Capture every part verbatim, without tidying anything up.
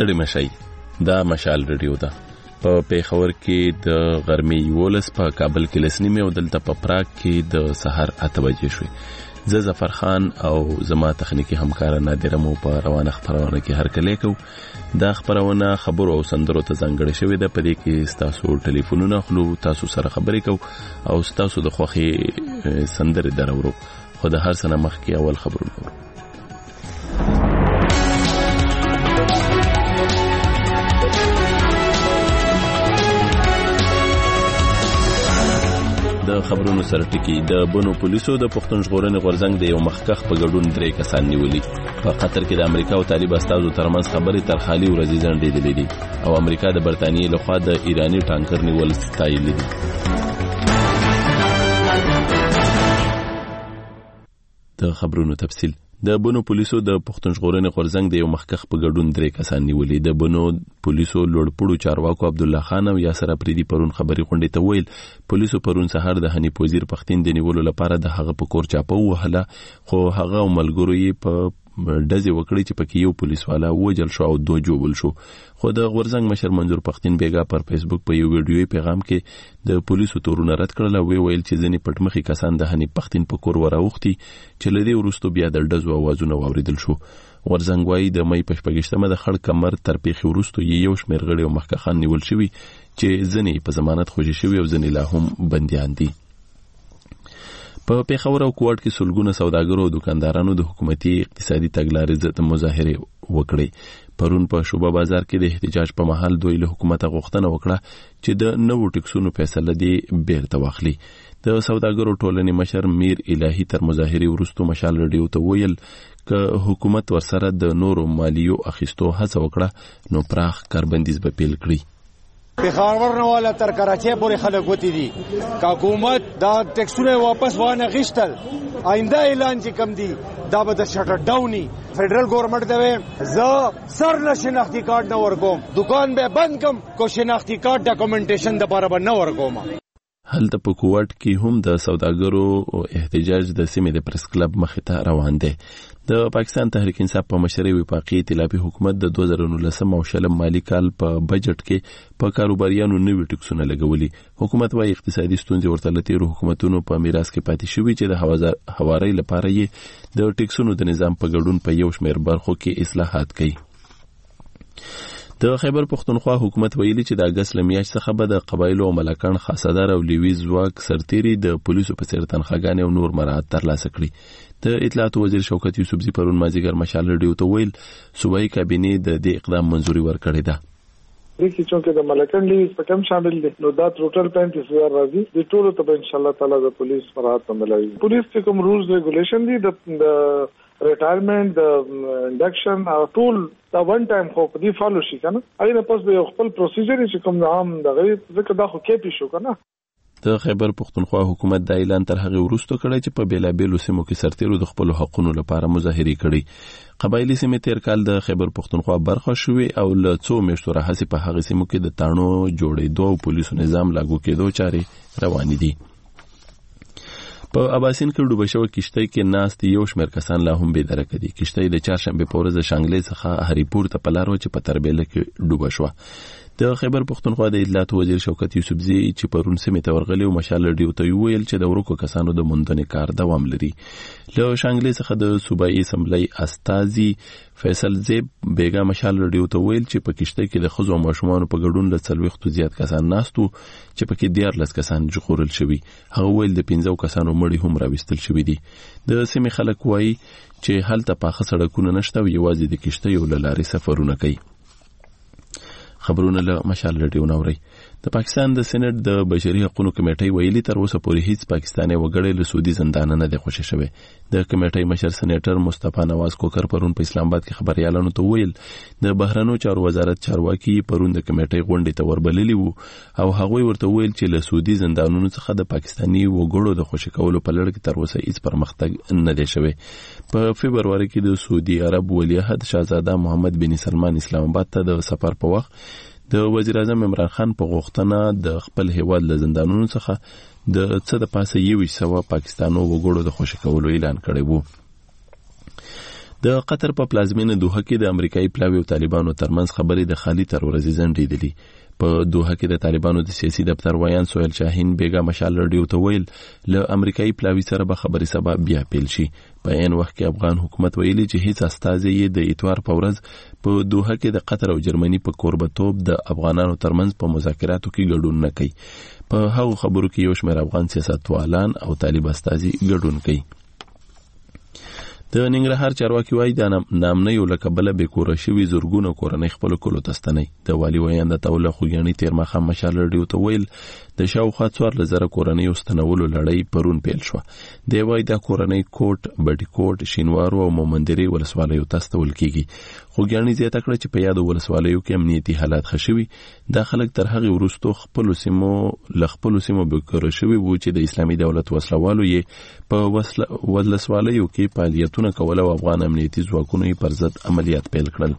ستړي مشي دا مشال ریډیو ده په پیښور کې د غرمې یولس په کابل کې لسنیمه او دلته په پراګ کې د سحر اته بجې شوې زه ظفر خان او زما تخنیکی همکار نادر مو په روانه خبرونه کې هر کله کو دا خبرونه خبرو او سندرو ته ځانګړې شوې ده په دې کې تاسو ټلیفونونه خلو تاسو سره خبرې کو او تاسو د خوخي سندره درورو خو د هر سنه مخ کې اول خبرونه د خبرونو سره ټکی د بونو پولیسو د پښتون ژغورنې غورځنګ د یو مخکخ په ګډون درې کسان نیولي په قطر کې د امریکا او طالب استازو ترمنځ خبرې تر خالي ورځې ځنډېدلې دي او امریکا د برتانیې لخوا د ایرانی ټانکر نیول ستایلې دي. د خبرونو تفصیل د بونو پولیسو د پښتون ژغورنې غورځنګ د یو مخکخ په ګډون درې کسان نیولي د بونو پولیسو لوړپوړو چارواکو عبد الله خان او یاسر افریدي پرون خبري غونډې ته ویل پولیسو پرون سهار د حنیف وزیر پښتين د نیولو لپاره د هغه په کور چاپه وهله خو هغه ملګرو یې په ډزې وکړې چې پکې یو پولیس والا وجل شو او دوه جوړ شو خو د غورځنګ مشر منظور پښتين بیګا پر فیسبوک په یو ویډیوي پیغام کې د پولیسو تورونه رد کړل او ویل چې ځنې پټمخي کسان د حنیف پښتين په کور وراوختي چې لدی ورستو بیا د ډزو اوازونه واوریدل شو. غورځنګ وايي د مې په شپږشتمه د خړ کمر تر پیښې ورستو یو شمېر غړي او مخکخان نیول شوی چې ځنې په ضمانت خوشي شوی او ځنې لا هم بنديان دي. په پیښور او کوټ کې سلګونه سوداګرو او دکاندارانو د حکومتي اقتصادي تګلارې ضد مظاهره وکړې پرون په شوبه بازار کې د احتجاج په محل دوی له حکومت غوښتنه وکړه چې د نوو ټکسونو فیصله دی بیرته واخلي. د سوداګرو ټولنې مشر میر الهي تر مظاهره ورستو مشال ریډیو ته ویل ک حکومت ورسره د نورو مالیو اخیستو هڅه وکړه نو پراخ کاربندیز به پیل کړي. پیښور نه والا تر کراچۍ پورې خلک وتی دي حکومت دا ټیکسونه واپس وانه غشتل آینده اعلان چې کم دي دا به د شټر ډاونی فدرل گورنمنٹ ته ز سر نه شناختی کارت نه ورکوم دکان به بند کم کو شناختی کارت ډاکومنټیشن د لپاره نه ورکوم. هلته په کوټ کې هم د سوداګرو احتجاج د سیمې د پریس کلب مخې ته روان دی. د پاکستان تحریک انصاف په مشرۍ وفاقي ائتلافي حکومت د دوه زره نولسم او شلم مالی کال په بجټ کې په کاروباریانو نوي ټکسونه لګولي. حکومت وايي اقتصادي ستونزې ورته له تیرو حکومتونو په میراث کې پاتې شوي چې د هوارۍ لپاره یې د ټکسونو د نظام په ګډون په یو شمېر برخو کې اصلاحات کوي. د خیبر پښتونخوا حکومت ویلي چې د اگست لمیاشت څخه به د قبایلو او ملکان خاصدار او لیوي ځواک سرتيري د پولیسو په څیر تنخواګانې او نور مراعات ترلاسه کړي. د اطلاعات وزیر شوکت یوسفزي پرون مازیګر مشال ریډیو ته ویل صوبایي کابینه د دې اقدام منځوري ورکړې ده. دغه چې د ملکان لیوي په کم شامل دي نو دا ټوټل پینتیس هزار راځي د ټولو ته ان شاء الله تعالی د پولیس مراعات عملوي. پولیس چې کوم رولز ریګولیشن دي د ریټایرمنٹ د انډکشن او ټول دا ون ټایم خو په دې فالو شي کنه اېنه پس به خپل پروسیجر چې کوم عام دغه ځکه دا خو کې پی شو کنه. د خیبر پښتونخوا حکومت دا اعلان تر هغه وروسته کړی چې په بیلابېلو سیمو کې سرتیرو د خپل حقوقو لپاره مظاهره کړي. قبایلی سیمې تیر کال د خیبر پښتونخوا برخه شوې او له څو میاشتو راهیسې په هغه سیمو کې د تانو جوړېدو او پولیسو نظام لاګو کېدو چارې روانې دي. په اباسین کې ډوبه شوې کشتۍ کې ناست یو شمېر کسان لا هم بې درکه دي. کشتۍ د چهارشنبې په ورځ شانګلې څخه هریپور ته په لار و چې په تربیله کې ډوبه شوه. د خیبر پښتونخوا د اطلاعات وزیر شوکت یوسفزي چې پرون سیمې ته ورغلی او مشال ریډیو ته ویل چې د ورکو کسانو د موندنې کار دوام لري. له شانګلې څخه د صوبایي اسمبلی استازي فیصل زیب بیګا مشال ریډیو ته ویل چې په کشتۍ کې د ښځو او ماشومانو په ګډون له څلوېښتو زیات کسان ناستو چې پکې دیارلس کسان ژغورل شوي. هغه ویل د پنځو کسانو مړي هم راوستل شوي دي. د سیمې خلک وایي چې هلته پاخه سړکونه نشته او یوازې د کشتیو له لارې سفرونه کوي. خبرونه له مشال ریډیو نوري. د پاکستان د سېنات د بشري حقوقو کمیټې ویلي تر اوسه پورې هیڅ پاکستاني وګړی له سعودي زندان نه دی خوشی شوی. د کمیټې مشر سېنیټر مصطفی نواز کوکر پرون په اسلام آباد کې خبريالانو ته ویل د بهرنیو چارو وزارت چارواکي پرون د کمیټې غونډې ته وربللي وو او هغه ورته ویل چې له سعودي زندانونو څخه د پاکستاني وګړو د خوشی کولو په لړ کې تر اوسه هیڅ پرمختګ نه دی شوی. په فبرवरी کې د سعودي عرب ولیعهد شاهزاده محمد بن سلمان اسلام آباد ته د سفر په وخت د وزیر اعظم عمران خان په غوښتنه د خپل هیواد له زندانونو څخه د څه د پاسه یو سوا پاکستانو وګړو د خوشی کولو اعلان کړی وو. د قطر په پلازمینه دوحه کې د امریکایي پلاوی او طالبانو ترمنځ خبرې د خالي تر ورځې ځنډېدلې. په دوحه کې د طالبانو د سیاسي دفتر ویان سهیل شاهین بیګا مشال رادیو ته ویل له امریکایي پلاوی سره به خبرې سبا بیا پیل شي. په عین وخت کې افغان حکومت ویلي چې هیڅ استازی یې د اتوار په ورځ په دوحه کې د قطر او جرمني په کوربتوب د افغانانو ترمنځ په مذاکراتو کې ګډون نه کوي. په هغو خبرو کې یو شمېر افغان سیاستوالان او طالب استازي ګډون کوي. د ننګرهار چارواکي وایي د نامنیو له کبله بې کوره شوي زرګونه کورنۍ خپلو کلو ته ستنوي. د والي ویاند عطاالله خوږیاڼي تېر ماښام مشال رادیو ته ویل د شاوخوا څوارلس زره کورنیو ستنولو لړۍ پرون پیل شوه. دی وایي دا کورنۍ کوټ، بډي کوټ، شینوارو او مومندرې ولسوالیو ته استول کیږي. خوږیاڼي زیاته کړه چې په یادو ولسوالیو کې امنیتي حالات ښه شوي. دا خلک تر هغې وروستو خپلو سیمو له خپلو سیمو بې کوره شوي وو چې د اسلامي دولت وسلوالو یې په ولسوالیو کې فعالیتونه کول او افغان امنیتي ځواکونو یې پر ضد عملیات پیل کړل.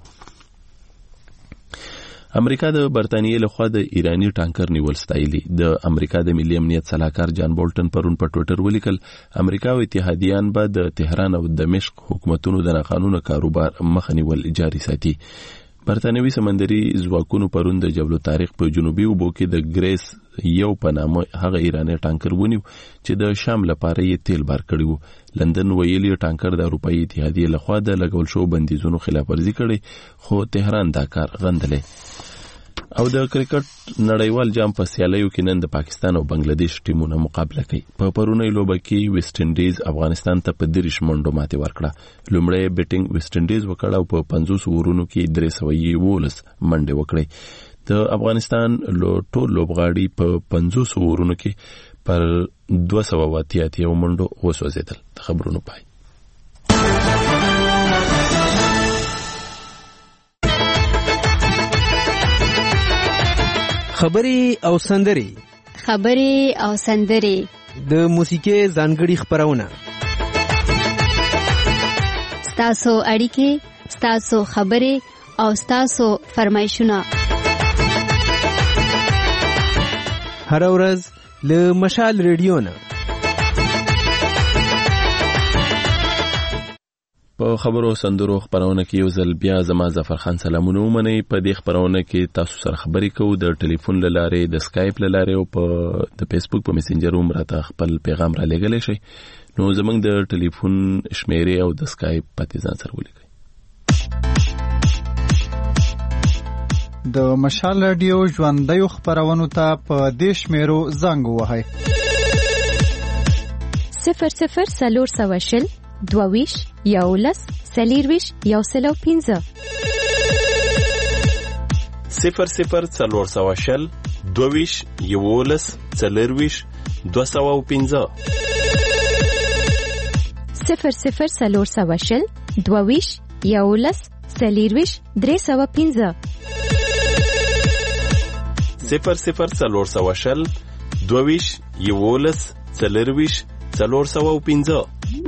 امریکا د برتانیې لخوا د ایرانی ټانکر نیول ستایلی. د امریکا د ملي امنیت صلاحکار جان بولټن پرون په ټوئیټر ولیکل امریکا او اتحادیان به د تهران او دمشق حکومتونو د ناقانونه کاروبار مخه نیول جاري ساتي. برتانوي سمندري ځواکونو پرون د جبل الطارق په جنوبي اوبو کې د ګریس یو په نامه هغه ایرانی ټانکر ونیو چې د شام لپاره یې تیل بار کړی و. لندن ویلي ټانکر د اروپایي اتحادیې لخوا د لګول شو بندیزونو خلاف ورزي کړي، خو تهران دا کار غندلی. او د کرکټ نړیوال جام په سیالیو کې نن د پاکستان او بنگلاديش ټیمونه مقابله کوي. په پرونی لوبه کې ویسټ انډیز افغانستان ته په دریش منډو ماتې ورکړه. لومړی بیټینګ ویسټ انډیز وکړ او په پنځوس اورونو کې درې سوه یولس منډې وکړې. د افغانستان لو ټول لوبغاړي په پنځوس اورونو کې پر دوه سوه اتیا اتیا منډو وسوځېدل. د خبرونو پای. خبري او سندري خبري او سندري د موسیقي ځانګړي خبرونه ستاسو اړیکې، ستاسو خبري او ستاسو فرمایشونه هر ورځ له مشال ریډیو نه. په خبرو سندرو خبرونه کې یو ځل بیا زما ظفر خان سلامونه ومنئ. په دې خبرونه کې تاسو سره خبرې کوو د ټلیفون له لارې، د سکایپ له لارې او په د فیسبوک په میسنجر هم راته خپل پیغام را لېږلی شئ. نو زموږ د ټلیفون شمیرې او د سکایپ پته ځان سره ولیکئ. د مشال رادیو ژوندیو خبرونو ته په دې شمیرو زنګ ووهئ: صفر صفر څلور سوه شل دوویش یولس څلېرویشت یو سل او پنځه صفر صفر څلور سوه شل دوویش یولس څلېرویشت دوه سوه او پنځه صفر صفر څلور سوه شل دوویش یولس څلېرویشت درې سوه پنځه صفر صفر څلور سوه شل دوویش یولس څلېرویشت څلور سوه او پنځه.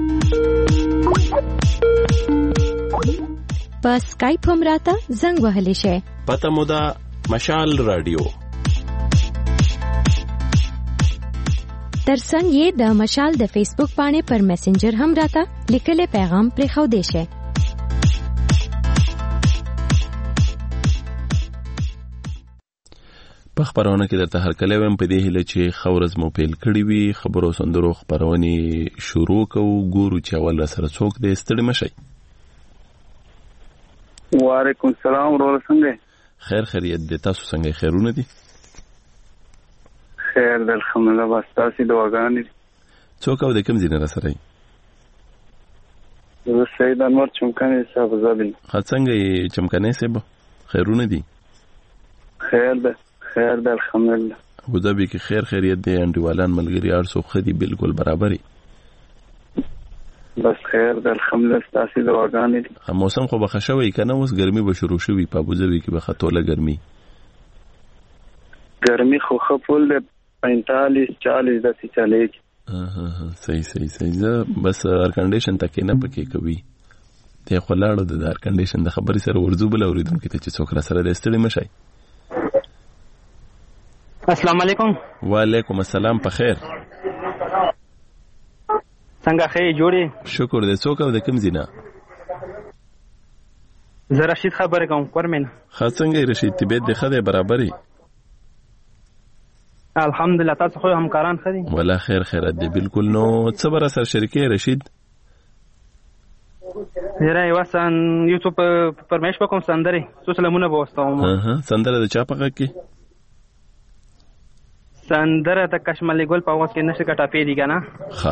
په سکایپ هم راته زنګ وهلی شئ. پته مو ده مشال رادیو. ترڅنګ یې د مشال د فیسبوک باندې پر میسنجر هم راته لیکلی پیغام پرېښودی شئ. په خبرونه کې درته هرکلی ویم په دې هیله چې ښه ورځ مو پیل کړې وي. خبرو سندرو خپرونې شروع کوو. ګورو چې اول راسره څوک دی. ستړي مه شئ. وعلیکم السلام ورور څنګه؟ خیر خیریت دی. تاسو څنګه خیرونه دي؟ خیر د الحمدلله. بس تاسې دعاګانې دي. څوک او د کوم ځای نه راسره یې؟ زه سید انور چمکنی صاحب زه یم. ښه څنګه یې چمکنی صاحب؟ خیرونه دي؟ خیر ده خیر ده الحمدلله. ابوظبي کې خیر خیریت دی. انډیوالان ملګري هر څوک ښه دي بالکل برابرې؟ بس خیر ده الحمدلله. ستاسې دعاګانې دي. موسم خو به ښه شوی که نه؟ اوس ګرمي به شروع شوي په ابوظبي کې به ښه توله ګرمي ګرمي خو ښه فل دی. پینتالیس چالیس داسې چلېږي. صحیح صحیح صحیح. زه بس ایر کنډیشن تکې نه پکې کوي. دی خو لاړو د ایر کنډیشن د خبرې سره ورځو بل اورېدونکي ته چې څوک را سره دی. ستړي مه شئ. السلام علیکم. وعلیکم السلام. په خیر څنګه ښه جوړې؟ شکر دې. څوک او د کوم ځای نه؟ زه رشید خبرې کوم کورمن. ښه څنګه یې رشید؟ طبیعت دې ښه دی؟ برابرې؟ الحمدلله. تاسو خو همکاران ښه دي؟ والله خیر خیرت دی بالکل. نو څه به راسره شریکې رشید؟ یاره یوه سن یو څو فرمایش به کوم سندرې څو سلامونه به وستوم. سندره د چا په غږ کې؟ سندره د کشمالي ګل په اواز کې نشه کټاپې دي که نه؟ ښه.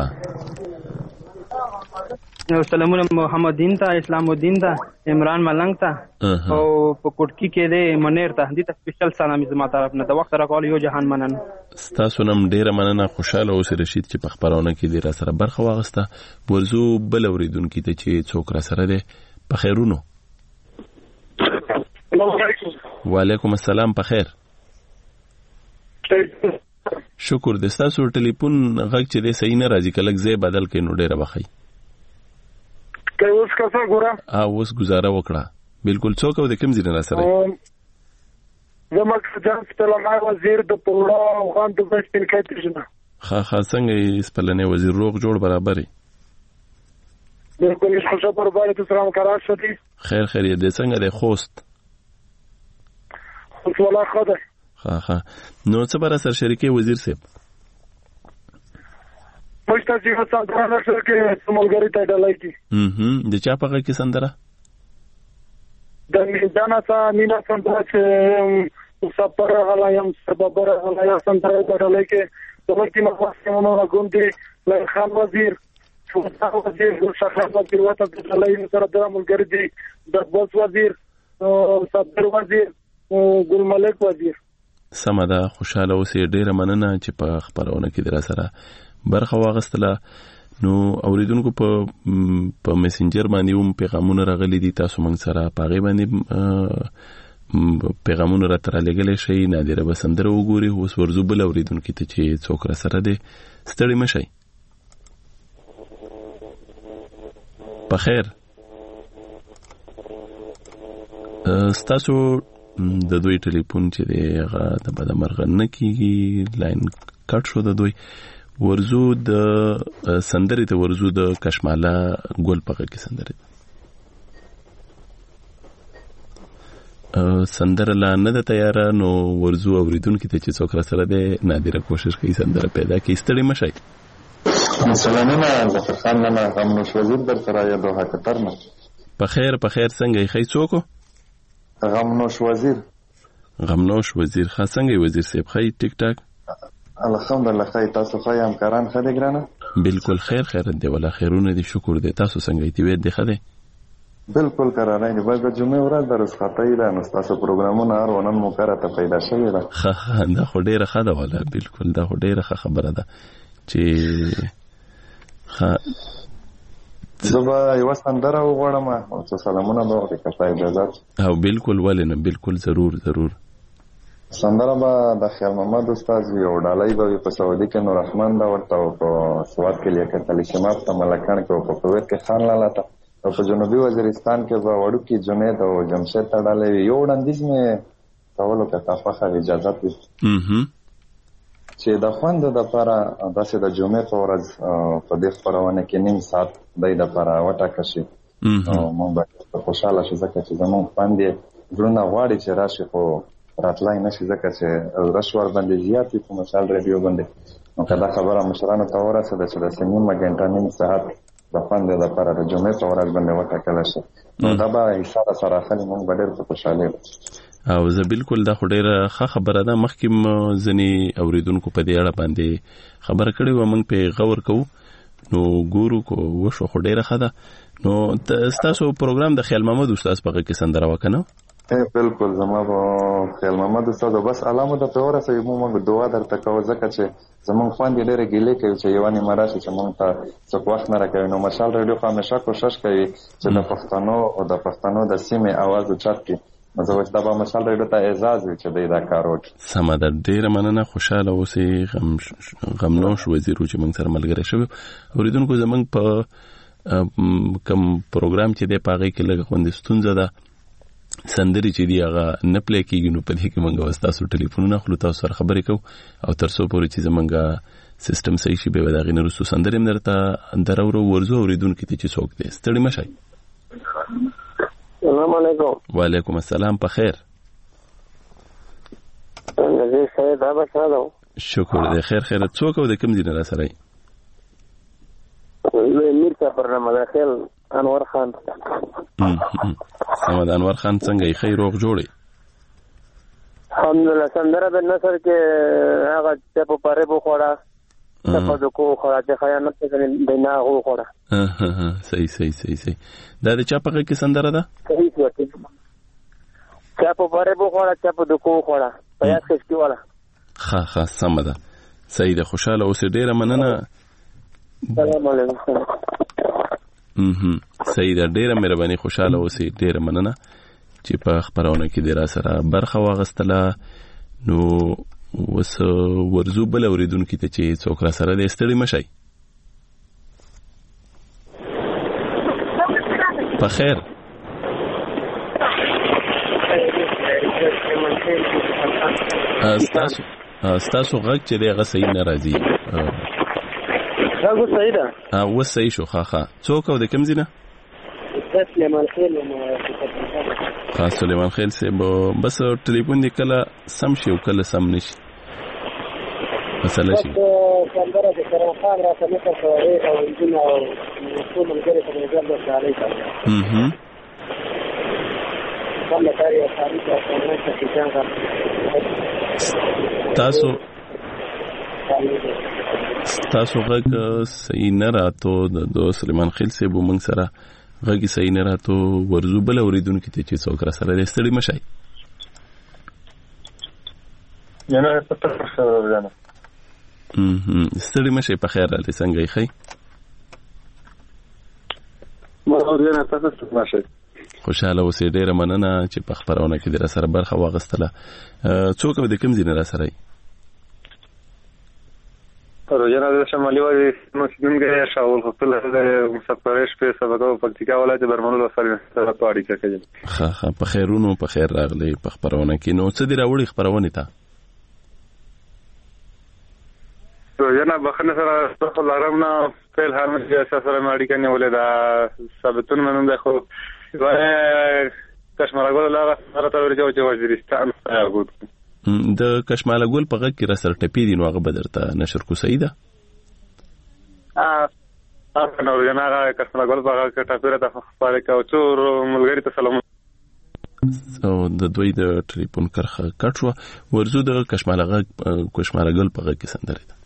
سلامونه محمد دین ته، اسلام الدین ته، عمران ملنګ ته او په کوټکی کې دی منیر ته. دې ته سپیشل سلامي زما طرف نه. د وخت راکول یو جهان مننه. ستاسو نم ډیره مننه. خوشاله اوسئ رشید چې په خبرونه کې دې را سره برخه واغسته. ورزو بل اوریدونکي ته چې څوک را سره دی. په خیرونو. وعلیکم السلام. په خیر. شکر. د ستاسو ټلیفون غږ چې دی صحیح نه راځي. کلک ځای بدل کړئ نو ډیره بخی. که اوس کسا ګوره ها اوس گزاره وکړه. بالکل. څوک او د کوم ځای نه سره؟ زما جان سپلنای وزیر د پوره افغان د بشپین کېټژنه. ها ها څنګه یې سپلنای وزیر روغ جوړ برابرې؟ بالکل خوشا برابرې. تاسو سلام کرار شدي؟ خیر خیر دې څنګه دی خوست؟ خوست ولا خدای. ها ها نو څه بر سر شریکي وزیر صاحب؟ پښتا چې هڅه درانه سره کې ملګری ته ډالای کی. هم د چا په کې سندره؟ د میدانا سا مینا سندره چې سفر غلایم سببر غلایم سندره ډالای کې دغه ما خاصه مو غوندي له خان وزیر څو وزیر شخص وزیر وته ډالای سره د ملګری دی د بوس وزیر او صدر وزیر او ګل ملک وزیر. سمه ده. خوشاله اوسئ. ډیره مننه چې په خبرونه کې در سره برخه واغستله. نو اوریدونکو په په میسنجر باندې هم پیغامونه راغلي دي. تاسو موږ سره پاغي باندې پیغامونه را تر لګلې شي. نادره بسندره وګوري. اوس ورزو بل اوریدونکو ته چې څوک را سره دي. ستړي مشي. په خیر. ستاسو د دوی ټلیفون چې دی هغه د بدمرغه نه کیږي. لاین کټ شو د دوی. ورزو د سندرې ته ورزو د کشماله ګل پغه کې سندرې سندره لا نه ده تیاره. نو ورزو اوریدونکو ته چې څوک را سره دی نادره کوشش کوي سندره پیدا کړي. ستړي مشي. سلامونه ظفر خان نه غمنوش وزیر در سره یا دوه کتر نه. په خیر په خیر. څنګه یې خی څوک؟ غمنوش وزیر. غمنوش وزیر. ښه څنګه یې وزیر صاحب؟ خی ټیک ټاک الحمدلله. خی تاسو خی همکاران ښه دي ګرانه؟ بالکل خیر خیرت دی. ولا خیرونه دي. شکر دی. تاسو څنګه یې؟ طبیعت دی ښه دی؟ بالکل قراره دی. باید د جمعې ورځ د رسخاتۍ ده نو تاسو پروګرامونه هر ونن مو کاره ته پیدا شوی ده. ښه ښه دا خو ډیره ښه ده. ولا بالکل دا خو ډیره ښه خبره ده چې ښه زه به یوه سندره وغواړم او څو سلامونه به وکړې که ستا اجازه. او بالکل ولې نه. بالکل ضرور ضرور. سندره به د خیال محمد استاد وي او ډالۍ به وي په سعودي کې نور رحمان دا ورته او په سوات کې لیاقت علي شماب ته ملکان کې او په کویت کې خان لالا ته او په جنوبي وزیرستان کې به وړوکي جنید او جمشید ته ډالۍ وي. یو وړاندیز مې کولو که تا خوښه اجازه وي چې د خوندو دپاره داسې د جمعې په ورځ په دې خپرونه کې نیم ساعت دی دپاره وټاکه شي نو موږ به خوشحاله شو ځکه چې زموږ خوند یې زړونه غواړي چې راشي خو راتلای نشي ځکه چې رش ورباندې زیات وي په مشال ریډیو باندې. نو که دا خبره مشرانو ته ورسېده چې داسې نیمه ګنټه نیم ساعت د خوند دپاره د جمعې په ورځ باندې وټاکلی شي نو دا به حصه راسره اخلي. موږ به ډېر په خوشحالي او زه بالکل دا خو ډیره ښه خبره ده. مخکې ځینې اوریدونکو په دې اړه باندې خبره کړې وه. موږ پې غور کوو نو ګورو کو وشو. خو ډیره ښه ده. نو ستاسو پروګرام د خیال محمد استاد په کې سندره وکړه نو؟ بالکل زما په خیال محمد استاد بس علامه د په ورسې موږ دعا درته کوو ځکه چې زمونږ خوند ډېرې ګیلې کوي چې یوه نیمه راشي چې موږ ته څوک وخت نه راکوي. نو مشال راډیو خو همیشه کوشش کوي چې د پښتنو او د پښتنو د سیمې اواز اوچت کړي. نو زه وایي دا به مشال راډیو ته اعزاز وي چې دی دا کار وکړي. سمه ده. ډېره مننه. خوشحاله اوسئ. غمنوش وزیر چې موږ سره ملګری شوی. اورېدونکو زموږ په کوم پروګرام چې دی په هغې کې لږه غوندې ستونزه ده. سندرې چې دی هغه نه پلی کېږي نو په دې کې موږ ستاسو ټلیفونونه اخلو تاسو سره خبرې کوو او تر څو پورې چې زموږ سیسټم صحیح شي بیا به د هغې نه وروستو سندرې هم درته دراوړو. ورځو اورېدونکي ته چې څوک دی. ستړي مه شئ. سلام علیکم. وعلیکم السلام. په خیر؟ زه سید احمد شاه. شکر دی. خیر خیر. څوک او د کوم ځای نه را سره یې؟ میر صاحب رحمت خیل انور خان. سمد انور خان څنګه یې؟ خیر روغ جوړې؟ الحمدلله. سندره د نصر کې هغه چې په پاره بو خوړه په دکو خوړه چې خیانت څنګه د نه هو خوړه. ها ها صحیح صحیح صحیح صحیح. دا د چا په کې سندره ده؟ صحیح وته. چې په پاره بو خوړه چې په دکو خوړه پیاس کې والا. ها ها سم ده. صحیح ده. خوشاله اوسې. ډیره مننه. سلام علیکم. mhm صحیح ده. ډیره مهرباني. خوشاله اوسې. ډیره مننه چې په خبرونه کې د را سره برخه واغستله. نو وس ورزو بل اوریدونکو ته چې څوک را سره د ستړي مشي. په خیر. استاسو استاسو غږ چې دغه صحیح نه راځي. غږ صحیح ده. او صحیح شو. ښه ښه. څوک او د کوم ځای نه؟ سلیمان خیل. ها سلیمان خیل سے بس ټلیفون دی کله سم شي او کله سم نشي. مسله شي. سندره د کرم خان را ته مخه کوي او انجن او ټول ملګری په نظر د شالي کوي. mhm کومه کاری او تاریخ او څنګه چې څنګه تاسو تاسو غږ صحیح نه راته د سلیمان خیل سے بو موږ سره غږی صحیح نه راته. ورزو بل اوریدونکو ته چې څوک را سره د ستړي مشي. جناب پته سره ورنه. mhm ستړي مشي. په خیر راځي. څنګه یې خی؟ ما ورنه تاسو څه ماشي. خوشاله اوسې. ډیره مننه چې په خبرونه کې د سره برخه واغستله. څوک به د کوم ځای نه را سره یې؟ روزانه د شمالي وادي مسجدونګه شاول خپل د مسافرش په سبب او پکتیکا ولایت برمنو سره سره پاړی کوي. ها ها په خیرونو په خیر راغلی په خبرونه کې. نو څه دی راوړي خبرونه ته؟ روزانه بخنه سره خپل لارمنا فعل هر مې سره ماړی کنه ولې دا ثابتون منم ده خو وای کشمالګول لا سره تر ورجو چې وزیرستان راغود. د کشماله ګل په غږ کې را سره ټپی دي. نو هغه بدرته نشر کو صحیح ده؟ ا ا نو جنا هغه کشماله ګل په غږ کې ټپی راته خپل کا او څور ملګری ته سلام. او د دوی د ټلیفون کرخه کټ شو. ورزو د کشماله غږ کشماله ګل په غږ کې سندره ده.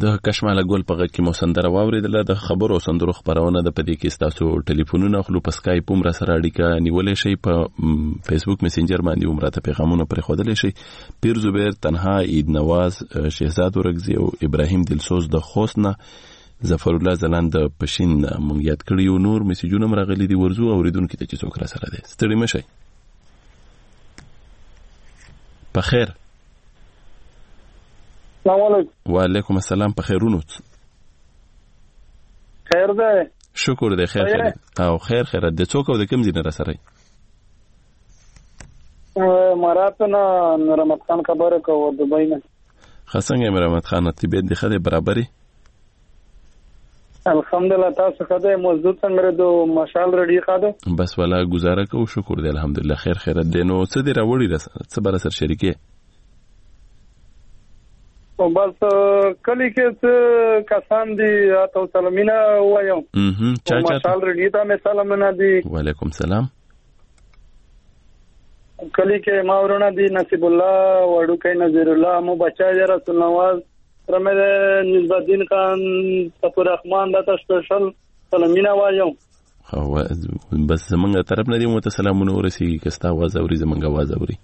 د کشماله ګل په غږ کې مو سندره واورېدله. د خبرو او سندرو خبرونه د پدې کې ستاسو ټلیفونونه خلو په سکایپ هم را سره اړیکه نیولې شي، په فیسبوک میسنجر باندې هم راته پیغامونه پرې خودلې شي. پیر زبیر تنها، عید نواز، شهزاد ورغزي او ابراهیم دلسوز د خوستنه، ظفر الله زلان د پښین مونږ یاد کړی او نور میسجونه مرغلي دي. ورزو اوریدونکو ته چې څوک را سره دي ستړي مشي. په خیر. السلام علیکم. وعلیکم السلام. په خیرونو. خیر ده. شکر ده. خیر خیر او خیر خیر ده. څوک او د کوم ځای نه را سره؟ مراتنا رحمت خان خبره کوو دبی نه. خاصنګ رحمت خان طبيعت دي خده برابرۍ؟ الحمدلله. تاسو خده موضوع څنګه دو مشال رډي خده؟ بس ولا گزاره کو. شکر دې الحمدلله. خیر خیر دې. نو څه دې راوړی ده؟ څه بر سر شریکه؟ او بس کلی کې څه کسان دي تاسو سلامونه وایم. اها چا چا مشال رډي ته مې سلامونه دي. وعلیکم السلام. کلی کې ماورونه دي نصیب الله وړو کې نذیر الله مو بچا رسول نواز رمه نسبت الدین خان صفور رحمان دا سپیشل سلامونه وایم. خو بس زمونږ طرف نه دي مو ته سلامونه ورسي کستا आवाज اوري زمونږ आवाज اوري.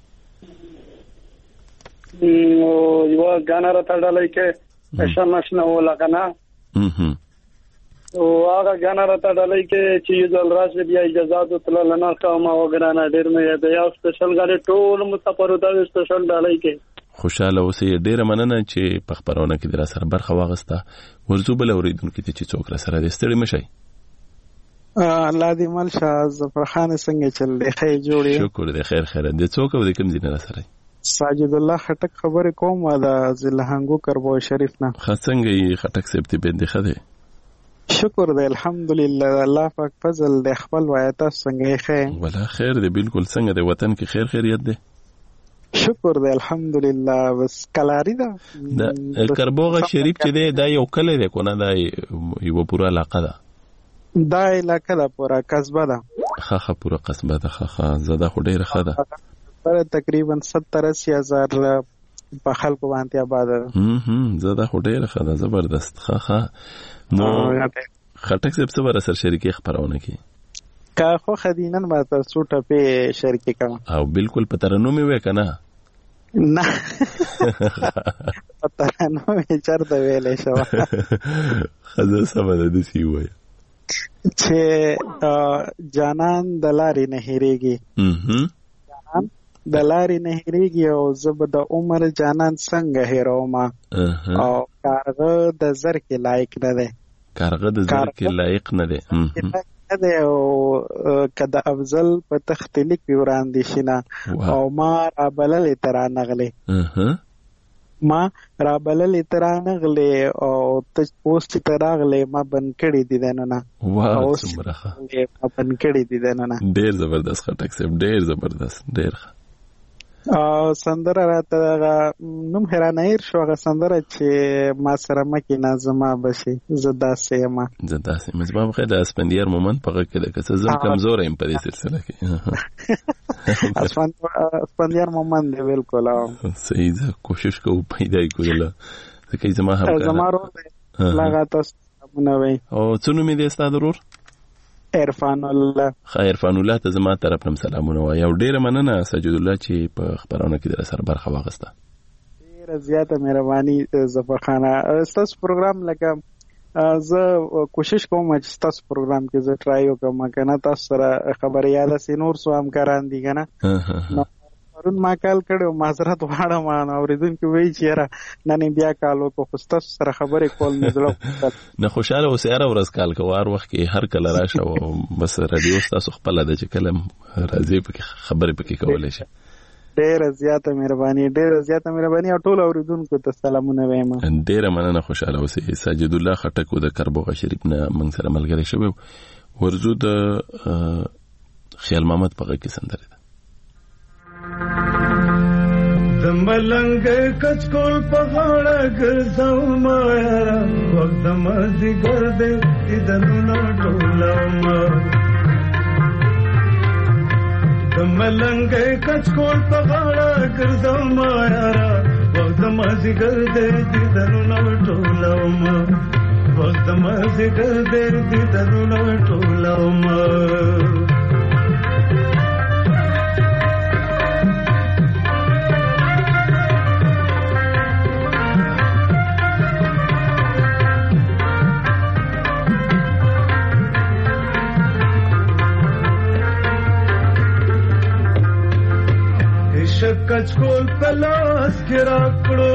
نو یو غانا را تړلای کې اشن نشنه ولګنا. اها او هغه غانا را تړلای کې چې یوزل راشه بیا اجازه د تل لنا کومه وګرانه ډیر مې د یو سپیشل غاړي ټول مسافر د سپیشل ډالای کې خوشاله اوسې. ډیره مننه چې په خبرونه کې در سره برخه واغسته. ورزو بل اوریدونکو ته چې څوک را سره دې ستړي مشي. الله دې مل شاه. ظفر خان څنګه چل دی؟ خیر جوړې. شکر دې. خیر خیر دې. څوک او دې کوم ځای نه سره؟ ساجد الله خټک خبره کوم دا زلهنګو کربو شریف نه. خاصنګ یې خټک سپتی بند خده. شکر دې الحمدلله. الله پاک فضل دې خپل وایته څنګه خیر. ولا خیر دې بالکل څنګه دې وطن کې خیر خیریت دې. شکر دې الحمدلله. بس کلاری دا د کربوغه شریف چې دی دا یو کله دی کو نه دا یو پورا علاقه ده. دا علاقه ده پورا قصبه ده. خا خا پورا قصبه ده. خا خا زده خو ډیره خده. پر تقریبا ستر اسی هزار په خلکو باندې آباد ده. هم هم زده خو ډیره خده. زبردست. خا خا نو خټک څه څه ور سره شریکي خبرونه کی کا خو خدینن ما ته سوټه په شریکي کوم او بالکل په ترنو می وې کنه نه په ترنو می چرته ویلې شو. خزه سم ده د سی وای چې جانان دلاري نه هېریږي. اها جانان دلاري نه هېریږي او زب د عمر جانان څنګه هېروما. او کارغه د زر کې لایق نه ده. کارغه د زر کې لایق نه ده. ده او کده افضل په تخت لیک وړاندې شینه او ما را بلل ترانغله. اها ما را بلل ترانغله او ته پوسټ تراغله ما بن کړی دي دنه. واه څومره ما بن کړی دي دنه. ډیر زبردست خټک صاحب. ډیر زبردست. ډیر او سندره راته نوم حیرانیر شو. هغه سندره چې ما سره مکه نازما بشي زدا سیما زدا سیما زما په د اسپندیار مومنت په کې د کس زم کمزور ایم په دې سلسله کې. اسپندیار مومنت دی بالکل. صحیح ده. کوشش کوو پیدا کوله ځکه زما هم زما ورو لغه تاسو مونږ او څنو می دې ستاسو ورور عرفان الله. خیر عرفان الله ته زما طرف هم سلامونه وایي او ډیره مننه سجد الله چې په خبرونه کې در سره برخه واغسته. ډیره زیاته مهرباني ظفر خان. تاسو پروګرام لکه زه کوشش کوم چې تاسو پروګرام کې زه ټرای وکم کنه تاسو سره خبري یاد سي نور سو همکاران دي کنه. پرون ما کال کړو معذرت واړم او ریدون کې وی چیرې نن بیا کالو کو خوسته سره خبرې کول مزلو نه خوشاله اوسه هر ورځ کال کو هر وخت کې هر کله راشه او بس رادیو تاسو خپل د چې کلم راځي په خبرې پکې کولای شي. ډېر زیاته مهرباني. ډېر زیاته مهرباني او ټول اوریدونکو ته سلامونه وایم. ډېر مننه. خوشاله اوسه. ساجد الله خټک د کربوغه شریف نه موږ سره ملګری شوی. ورزو د خیال محمد په کې سندره ده. د ملنګ کچکول په غاړه ګرځاو ما یارا وخت مازی ګرځې د نونو ټولما. د ملنګ کچکول په غاړه ګرځاو ما یارا وخت وخت مازیګر دې دیدنونه ټولومه وخت مازیګر دې دیدنونه ټولومه کچکول پلاس کې راکړو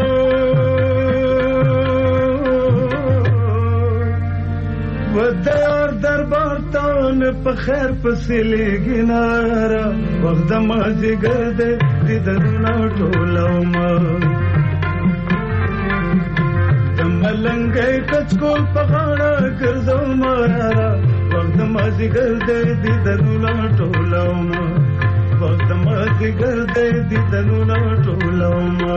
ودار دربار تان په خیر پسې لګنارا وخت مازیګر دې دیدنونه ټولومه د ملنګۍ کچکول په غاړه ګرځومه وخت مازیګر دې دیدنونه ټولومه وخت مازیګر دې دیدنونه ټولومه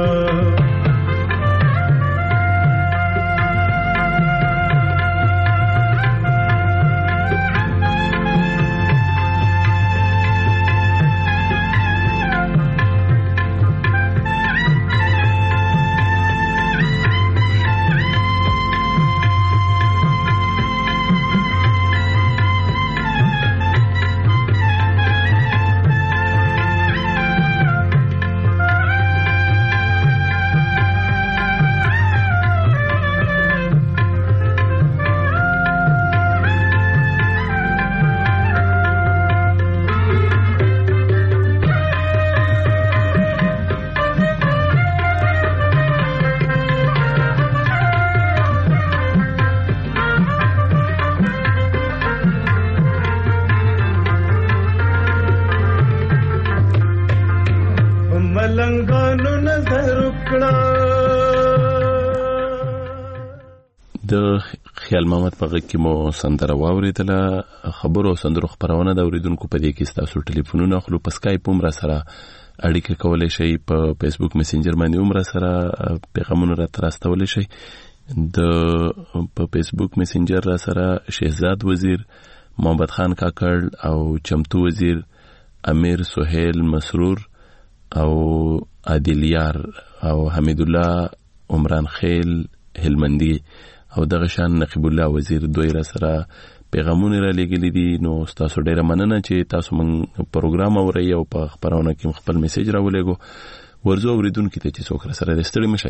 خیال محمد په غږ کې مو سندره واورېدله. خبرو او سندرو خپرونه د اورېدونکو په دې کې ستاسو ټلیفونونه اخلو. په سکایپ هم را سره اړیکه کولی شئ، په فیسبوک میسنجر باندې هم را سره پیغامونه راته راستولی شئ. د په فیسبوک میسنجر را سره شهزاد وزیر، محمد خان کاکړ او چمتو وزیر، امیر سهیل مسرور او عادلیار او حمید الله عمران خیل هلمندی او دغه شان نقیب الله وزیر دوی را سره پیغامونه را لګیلي دي. نو تاسو ډیره مننه چې تاسو من پروګرام اورئ او په خبرونه کې خپل میسج راولېګو. ورزو اوریدونکو ته چې څوک را سره ستړي مشي.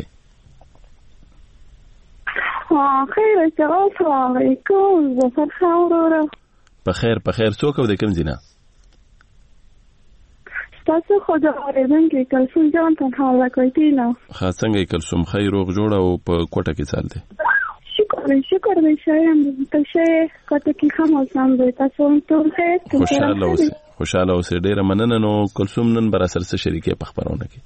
خیر السلام علیکم زفر خاورو. په خیر په خیر څوک او د کوم ځای نه؟ تاسو خو د اوریدونکو کلثوم جان ته حواله کوي نه. ښه څنګه کلثوم خیر روغ جوړ او په کوټه کې چل دی؟ شکر شکر دې شایم ته شي کوټه کې هم اوسم دې تاسو ټول خیر خوشاله اوسئ خوشاله اوسئ. ډیره مننه. نو کلثوم نن بر اثر څه شریکه په خبرونه کې؟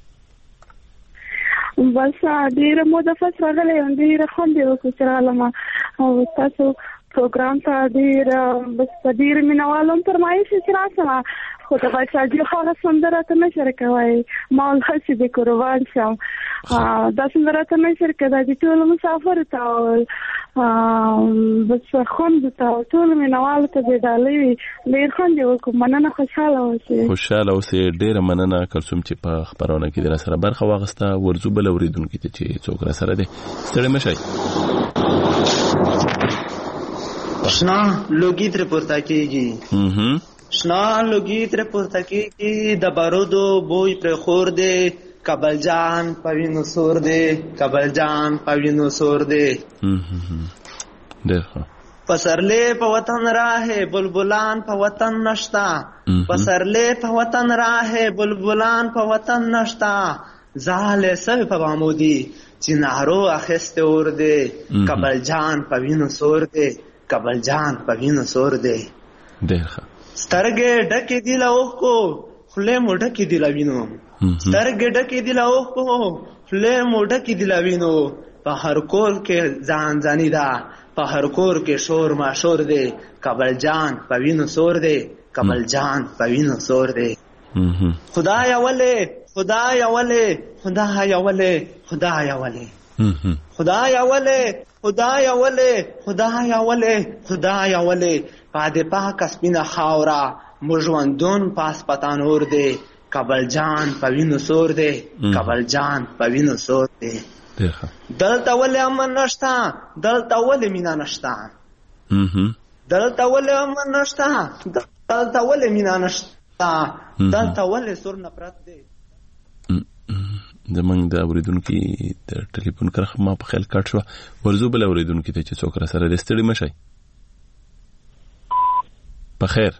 بس ډیره مو د فس راغلی او ډیره خوند یې وکړ چې راغلم او تاسو پروګرام ته ډیره بس ډیره مینوالم فرمایش چې راسم خو د بچاجي هغه سندره ته نه شریکوي ما له څه د قربان شم دا سندره ته نه شریکه د ټول مسافر ته بس خوند ته ټول مینوال ته د ډالۍ ډیر خوند یې وکړ. مننه خوشاله اوسئ خوشاله اوسئ. ډیره مننه کلثوم چې په خبرونه کې در سره برخه واغسته. ورزو بل اوریدونکو ته چې څوک را سره دي ستړي مشئ. شنا لوګي تر پورته کېږي شنا لوګي تر پورته کېږي د بارودو بوی پر خور دی کابل جان پوینو سور دی کابل جان پوینو سور دی دغه پسرلې په وطن راهه بلبلان په وطن نشتا پسرلې په وطن راهه بلبلان په وطن نشتا زاله سر په بامودي چنارو اخسته ور دی کابل جان پوینو سور دی کابل جان پوینو سور دی دغه سترګې ډکې دی له اوخو خله مو ډکې دی لوینو سترګې ډکې دی له اوخو خله مو ډکې دی لوینو په هر کور کې ځان ځانی دا په هر کور کې شور ما شور دی کابل جان پوینو سور دی کابل جان پوینو سور دی خدایا ولې خدایا ولې خدایا ولې خدایا ولې خدایا ولې خدایا ولې خدایا ولې خدایا ولې پاده پاک سپینه خاورا مژوندون پاس پتانور دی کابل جان پوینو سور دی کابل جان پوینو سور دی دلته ولې امن نشته دلته ولې مینا نشته دلته ولې امن نشته دلته ولې مینا نشته دلته ولې سور نفرت دی. زمونږ د اوریدونکي د ټلیفون کرښه ما په خیال کټ شوه. ورځو بل اوریدونکي ته چې څوک را سره دی ستړي مه شئ. په خیر